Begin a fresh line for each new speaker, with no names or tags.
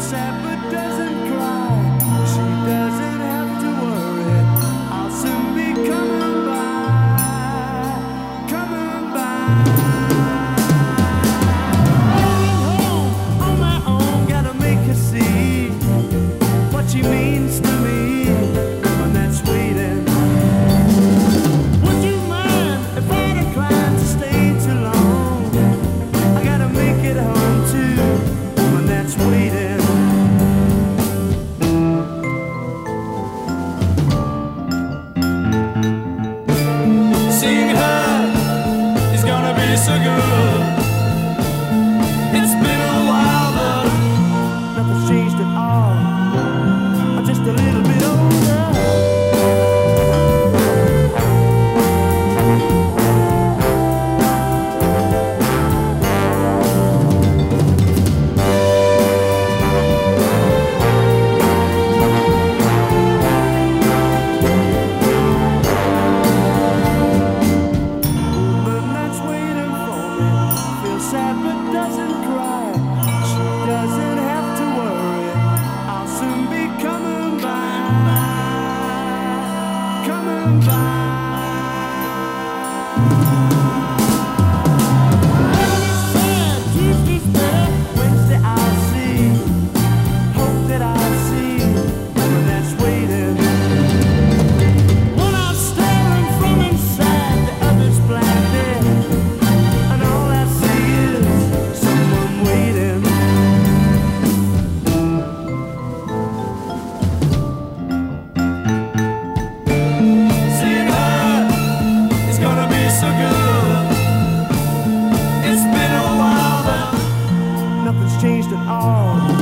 sad but doesn't cry. She doesn't have to worry. I'll soon be coming by, coming by. Going home on my own, gotta make her see what she means to me. Woman that's waiting. Would you mind if I declined to stay too long? I gotta make it home too. Woman that's waiting. Seeing her is gonna be so good. It's been a while, but nothing's changed at all. I'm just a little bit older. Woman that's waiting for me feels sad but doesn't cry. She doesn't have to worry. I'll soon be coming by, coming by. Sad, Tuesday's better, Wednesday I'll see. Hope that I'll see woman that's waiting. One I'm staring from inside, the other's blinded, and all I see is someone waiting. Seeing her is gonna be so good. It's been a while, but nothing's changed at all.